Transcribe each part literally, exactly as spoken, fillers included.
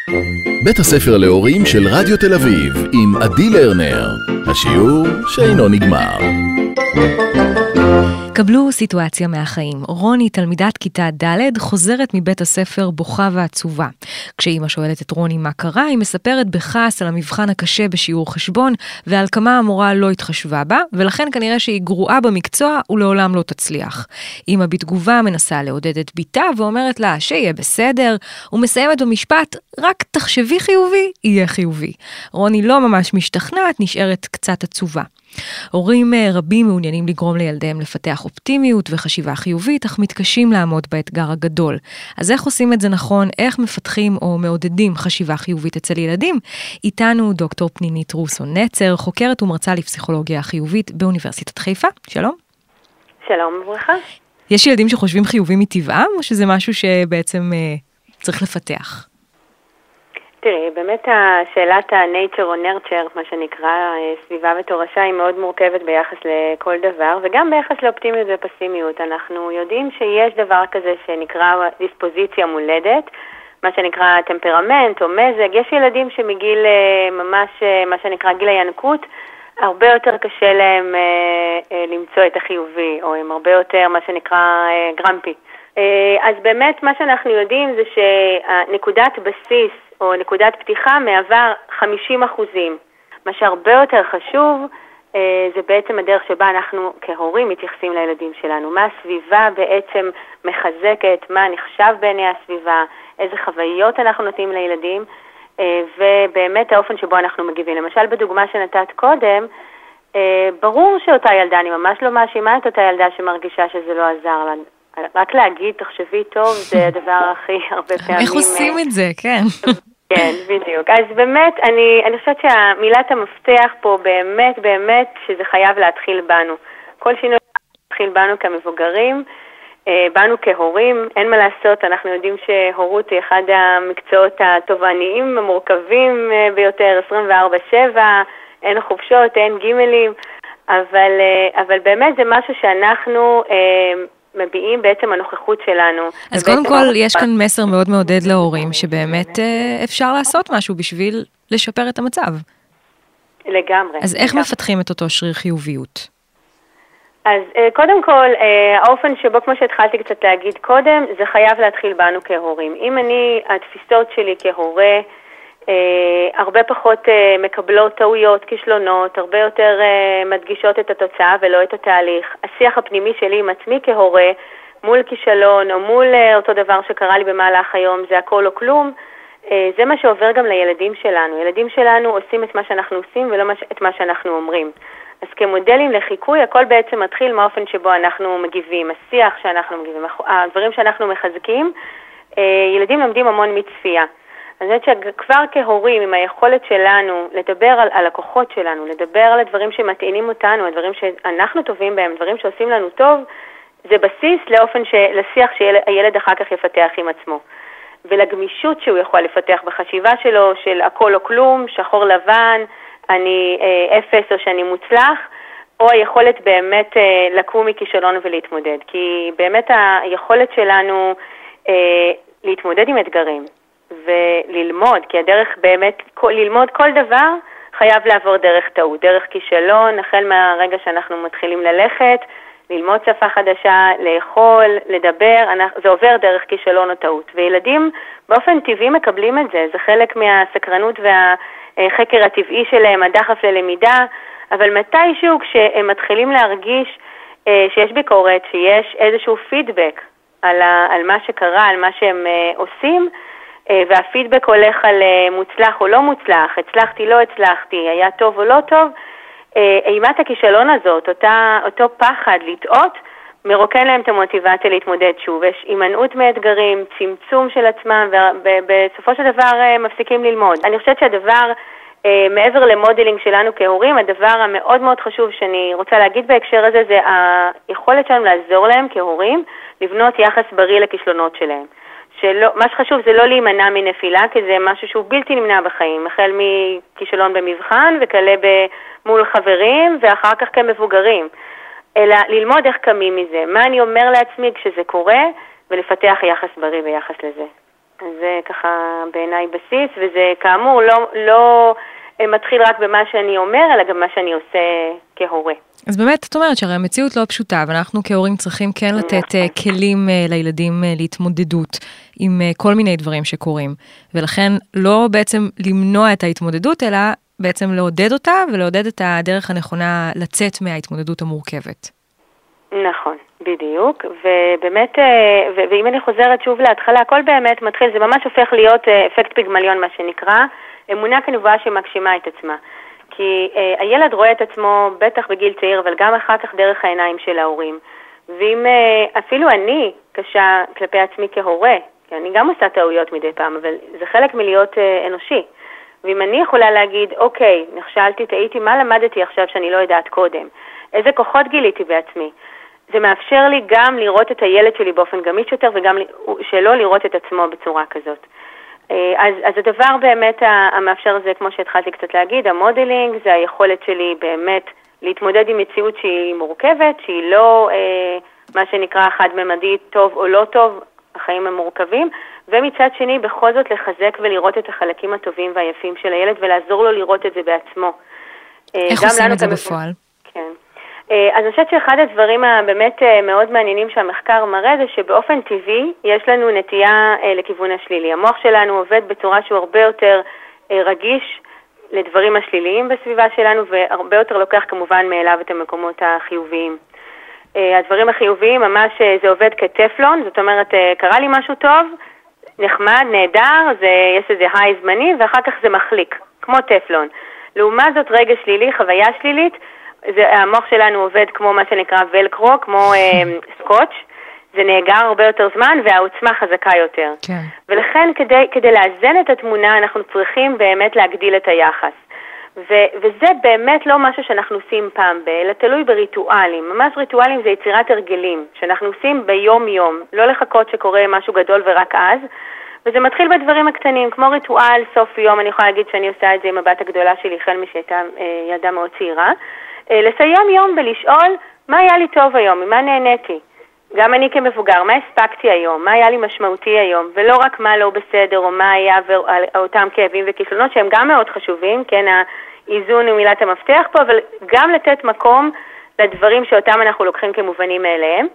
בית הספר להורים של רדיו תל אביב עם עדי לרנר, השיעור שאינו נגמר. קבלו סיטואציה מהחיים. רוני, תלמידת כיתה ד', חוזרת מבית הספר בוכה ועצובה. כשאמא שואלת את רוני מה קרה, היא מספרת בכעס על המבחן הקשה בשיעור חשבון, ועל כמה המורה לא התחשבה בה, ולכן כנראה שהיא גרועה במקצוע ולעולם לא תצליח. אמא בתגובה מנסה לעודד את ביתה ואומרת לה שיהיה בסדר, ומסיימת במשפט, רק תחשבי חיובי, יהיה חיובי. רוני לא ממש משתכנעת, נשארת קצת עצובה. הורים רבים מעוניינים לגרום לילדיהם לפתח אופטימיות וחשיבה חיובית, אך מתקשים לעמוד באתגר הגדול. אז איך עושים את זה נכון? איך מפתחים או מעודדים חשיבה חיובית אצל ילדים? איתנו דוקטור פנינית רוסו נצר, חוקרת ומרצה לפסיכולוגיה חיובית באוניברסיטת חיפה. שלום. שלום וברכה. יש ילדים שחושבים חיובים מטבעם, או שזה משהו שבעצם אה, צריך לפתח? תראי, באמת השאלת ה-nature או nurture, מה שנקרא סביבה ותורשה, היא מאוד מורכבת ביחס לכל דבר, וגם ביחס לאופטימיות ופסימיות. אנחנו יודעים שיש דבר כזה שנקרא דיספוזיציה מולדת, מה שנקרא טמפרמנט או מזג. יש ילדים שמגיל ממש, מה שנקרא גיל הינקות, הרבה יותר קשה להם למצוא את החיובי, או הם הרבה יותר מה שנקרא גרמפי. אז באמת מה שאנחנו יודעים זה שנקודת בסיס או נקודת פתיחה מהווה חמישים אחוזים. מה שהרבה יותר חשוב זה בעצם הדרך שבה אנחנו כהורים מתייחסים לילדים שלנו. מה הסביבה בעצם מחזקת, מה נחשב בעיני הסביבה, איזה חוויות אנחנו נותנים לילדים, ובאמת האופן שבו אנחנו מגיבים. למשל בדוגמה שנתת קודם, ברור שאותה ילדה, אני ממש לא מאשימה את אותה ילדה שמרגישה שזה לא עזר לה. רק להגיד, תחשבי טוב, זה הדבר הכי הרבה פעמים. איך עושים את זה, כן. כן, בדיוק. אז באמת, אני, אני חושבת שהמילת המפתח פה באמת, באמת, שזה חייב להתחיל בנו. כל שינוי להתחיל בנו כמבוגרים, בנו כהורים, אין מה לעשות, אנחנו יודעים שהורות היא אחד המקצועות התובעניים, המורכבים ביותר, עשרים וארבע שבע, אין חופשות, אין גימלים, אבל, אבל באמת זה משהו שאנחנו מביאים בעצם הנוכחות שלנו. אז קודם כל יש כאן מסר מאוד מעודד להורים, שבאמת אפשר לעשות משהו בשביל לשפר את המצב. לגמרי. אז איך מפתחים את אותו שריר חיוביות? אז קודם כל, האופן שבו, כמו שהתחלתי קצת להגיד קודם, זה חייב להתחיל בנו כהורים. אם אני, התפיסות שלי כהורה, הרבה פחות מקבלות טעויות, כישלונות, הרבה יותר מדגישות את התוצאה ולא את התהליך. השיח הפנימי שלי עם עצמי כהורה, מול כישלון או מול אותו דבר שקרה לי במהלך היום, זה הכל או כלום, זה מה שעובר גם לילדים שלנו. ילדים שלנו עושים את מה שאנחנו עושים ולא את מה שאנחנו אומרים. אז כמודלים לחיקוי, הכל בעצם מתחיל מהאופן שבו אנחנו מגיבים, השיח שאנחנו מגיבים, הדברים שאנחנו מחזקים, ילדים לומדים המון מצפייה. אני חושבת שכבר כהורים, עם היכולת שלנו לדבר על הלקוחות שלנו, לדבר על הדברים שמתאינים אותנו, הדברים שאנחנו טובים בהם, דברים שעושים לנו טוב, זה בסיס לאופן של, לשיח שהילד אחר כך יפתח עם עצמו. ולגמישות שהוא יכול לפתח בחשיבה שלו, של הכל או כלום, שחור לבן, אני אה, אפס או שאני מוצלח, או היכולת באמת אה, לקום מכישלון ולהתמודד. כי באמת היכולת שלנו אה, להתמודד עם אתגרים, וללמוד, כי הדרך באמת, ללמוד כל דבר חייב לעבור דרך טעות, דרך כישלון, החל מהרגע שאנחנו מתחילים ללכת, ללמוד שפה חדשה, לאכול, לדבר, זה עובר דרך כישלון או טעות. וילדים באופן טבעי מקבלים את זה, זה חלק מהסקרנות והחקר הטבעי שלהם, הדחף ללמידה, אבל מתישהו כשהם מתחילים להרגיש שיש ביקורת, שיש איזשהו פידבק על, על מה שקרה, על מה שהם עושים, והפידבק הולך על מוצלח או לא מוצלח, הצלחתי, לא הצלחתי, היה טוב או לא טוב, אימת הכישלון הזאת, אותה, אותו פחד לטעות, מרוקן להם את המוטיבציה להתמודד שוב. יש הימנעות מאתגרים, צמצום של עצמם, ובסופו של דבר מפסיקים ללמוד. אני חושבת שהדבר, מעבר למודלינג שלנו כהורים, הדבר המאוד מאוד חשוב שאני רוצה להגיד בהקשר הזה, זה היכולת שלנו לעזור להם כהורים, לבנות יחס בריא לכישלונות שלהם. שלא, מה שחשוב זה לא להימנע מנפילה, כי זה משהו שהוא בלתי נמנע בחיים, החל מכישלון במבחן וכלה מול חברים ואחר כך כמבוגרים, אלא ללמוד איך קמים מזה, מה אני אומר לעצמי כשזה קורה, ולפתח יחס בריא ביחס לזה. זה ככה בעיניי בסיס, וזה כאמור לא, לא מתחיל רק במה שאני אומר, אלא גם מה שאני עושה כהורה. אז באמת, את אומרת שהרי המציאות לא פשוטה, ואנחנו כהורים צריכים כן לתת כלים לילדים להתמודדות עם כל מיני דברים שקורים. ולכן לא בעצם למנוע את ההתמודדות, אלא בעצם לעודד אותה, ולעודד את הדרך הנכונה לצאת מההתמודדות המורכבת. נכון, בדיוק. ובאמת, ואם אני חוזרת שוב להתחלה, הכל באמת מתחיל, זה ממש הופך להיות אפקט פיגמליון, מה שנקרא, אמונה כנבואה שמגשימה את עצמה. כי אה, הילד רואה את עצמו בטח בגיל צעיר, אבל גם אחר כך דרך העיניים של ההורים. ואם אה, אפילו אני קשה כלפי עצמי כהורה, כי אני גם עושה טעויות מדי פעם, אבל זה חלק מלהיות אה, אנושי. ואם אני יכולה להגיד, אוקיי, נכשלתי, טעיתי, מה למדתי עכשיו שאני לא יודעת קודם? איזה כוחות גיליתי בעצמי? זה מאפשר לי גם לראות את הילד שלי באופן גמיש יותר, וגם שלא לראות את עצמו בצורה כזאת. אז, אז הדבר באמת המאפשר הזה, כמו שהתחלתי קצת להגיד, המודלינג, זה היכולת שלי באמת להתמודד עם מציאות שהיא מורכבת, שהיא לא אה, מה שנקרא חד-ממדית, טוב או לא טוב, החיים הם מורכבים, ומצד שני בכל זאת לחזק ולראות את החלקים הטובים והיפים של הילד, ולעזור לו לראות את זה בעצמו. איך עושים את זה בפועל? כן. אז אני חושבת שאחד הדברים הבאמת מאוד מעניינים שהמחקר מראה זה שבאופן טבעי יש לנו נטייה לכיוון השלילי. המוח שלנו עובד בצורה שהוא הרבה יותר רגיש לדברים השליליים בסביבה שלנו, והרבה יותר לוקח כמובן מאליו את המקומות החיוביים. הדברים החיוביים ממש זה עובד כטפלון, זאת אומרת קרה לי משהו טוב, נחמד, נהדר, זה, יש איזה היי זמני ואחר כך זה מחליק, כמו טפלון. לעומת זאת רגע שלילי, חוויה שלילית, זה, המוח שלנו עובד כמו מה שנקרא ולקרו, כמו אה, סקוץ', זה נאגר הרבה יותר זמן והעוצמה חזקה יותר. כן. ולכן כדי, כדי לאזן את התמונה אנחנו צריכים באמת להגדיל את היחס. ו, וזה באמת לא משהו שאנחנו עושים פעם ב, אלא תלוי בריטואלים. ממש ריטואלים זה יצירת הרגלים, שאנחנו עושים ביום יום, לא לחכות שקורה משהו גדול ורק אז, וזה מתחיל בדברים הקטנים, כמו ריטואל סוף יום, אני יכולה להגיד שאני עושה את זה עם הבת הגדולה שלי, חל משהייתה אה, ילדה מאוד צעירה, לסיים יום ולשאול מה היה לי טוב היום, ממה נהניתי. גם אני כמבוגר, מה הספקתי היום, מה היה לי משמעותי היום, ולא רק מה לא בסדר או מה היה ואותם כאבים וכישלונות שהם גם מאוד חשובים, כן, האיזון הוא מילת המפתח פה, אבל גם לתת מקום לדברים שאותם אנחנו לוקחים כמובנים מאליהם.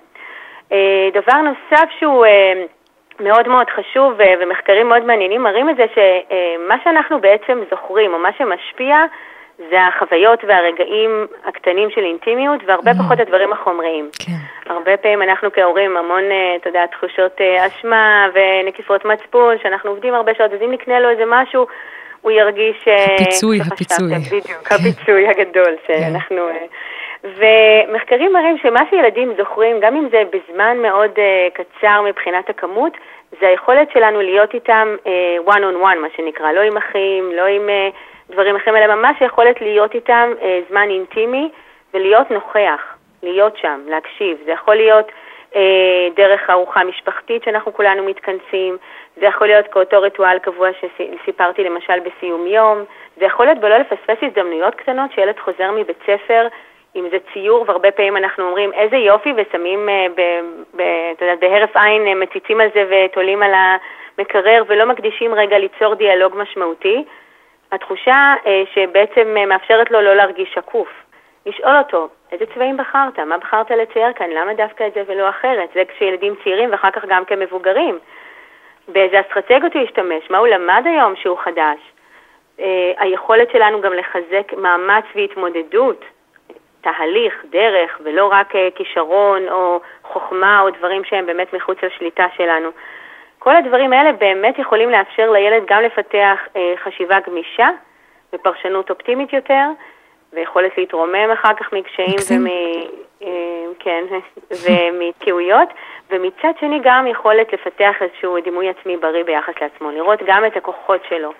דבר נוסף שהוא מאוד מאוד חשוב ומחקרים מאוד מעניינים מראים את זה שמה שאנחנו בעצם זוכרים או מה שמשפיע זה החוויות והרגעים הקטנים של אינטימיות, והרבה mm. פחות הדברים החומריים. כן. הרבה פעמים אנחנו כהורים המון, אתה יודע, תחושות אשמה ונקיפות מצפון, שאנחנו עובדים הרבה שעות, אז אם נקנה לו איזה משהו, הוא ירגיש... הפיצוי, הפיצוי. בדיוק, כן. הפיצוי הגדול שאנחנו... כן. ומחקרים מראים שמה שילדים זוכרים, גם אם זה בזמן מאוד קצר מבחינת הכמות, זה היכולת שלנו להיות איתם one on one, מה שנקרא, לא עם אחים, לא עם... דברים אחרים, אלא ממש יכולת להיות איתם אה, זמן אינטימי ולהיות נוכח, להיות שם, להקשיב. זה יכול להיות אה, דרך ארוחה משפחתית שאנחנו כולנו מתכנסים, זה יכול להיות כאותו ריטואל קבוע שסיפרתי למשל בסיום יום, זה יכול להיות בלא לפספס הזדמנויות קטנות שילד חוזר מבית ספר, אם זה ציור, והרבה פעמים אנחנו אומרים איזה יופי ושמים אה, ב, ב, אתה יודע, בהרף עין אה, מציצים על זה ותולים על המקרר ולא מקדישים רגע ליצור דיאלוג משמעותי. התחושה אה, שבעצם מאפשרת לו לא להרגיש שקוף. לשאול אותו, איזה צבעים בחרת? מה בחרת לצייר כאן? למה דווקא את זה ולא אחרת? זה כשילדים צעירים ואחר כך גם כמבוגרים. באיזה אסטרטגיות הוא ישתמש? מה הוא למד היום שהוא חדש? אה, היכולת שלנו גם לחזק מאמץ והתמודדות, תהליך, דרך, ולא רק אה, כישרון או חוכמה או דברים שהם באמת מחוץ לשליטה שלנו. כל הדברים האלה באמת יכולים לאפשר לילד גם לפתח אה, חשיבה גמישה ופרשנות אופטימית יותר, ויכולת להתרומם אחר כך מקשיים ומ, אה, כן, ומתקיעויות, ומצד שני גם יכולת לפתח איזשהו דימוי עצמי בריא ביחס לעצמו, לראות גם את הכוחות שלו.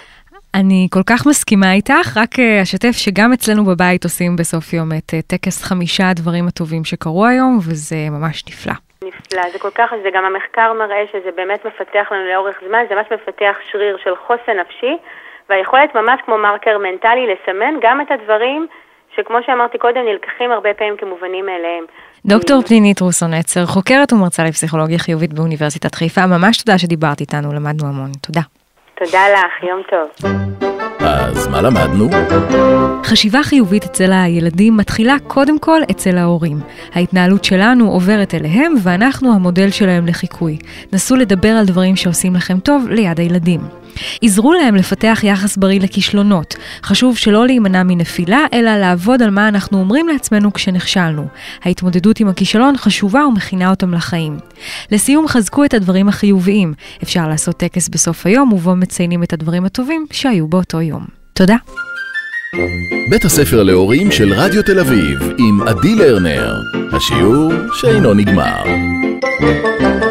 אני כל כך מסכימה איתך, רק אשתף שגם אצלנו בבית עושים בסוף יום את טקס חמישה הדברים הטובים שקרו היום, וזה ממש נפלא. נפלא, זה כל כך, זה גם המחקר מראה שזה באמת מפתח לנו לאורך זמן, זה ממש מפתח שריר של חוסן נפשי, והיכולת ממש כמו מרקר מנטלי לסמן גם את הדברים שכמו שאמרתי קודם, נלקחים הרבה פעמים כמובנים מאליהם. דוקטור פנינית רוסו-נצר, חוקרת ומרצה לפסיכולוגיה חיובית באוניברסיטת חיפה, ממש תודה שדיברת איתנו, למדנו המון. תודה. תודה לך, יום טוב. אז מה למדנו? חשיבה חיובית אצל הילדים מתחילה קודם כל אצל ההורים. ההתנהלות שלנו עוברת אליהם ואנחנו המודל שלהם לחיקוי. נסו לדבר על דברים שעושים לכם טוב ליד הילדים. עזרו להם לפתח יחס בריא לכישלונות. חשוב שלא להימנע מנפילה, אלא לעבוד על מה אנחנו אומרים לעצמנו כשנכשלנו. ההתמודדות עם הכישלון חשובה ומכינה אותם לחיים. לסיום, חזקו את הדברים החיוביים. אפשר לעשות טקס בסוף היום ובו מציינים את הדברים הטובים שהיו באותו יום. תודה. בית הספר להורים של רדיו תל אביב עם עדי לרנר. השיעור שאינו נגמר.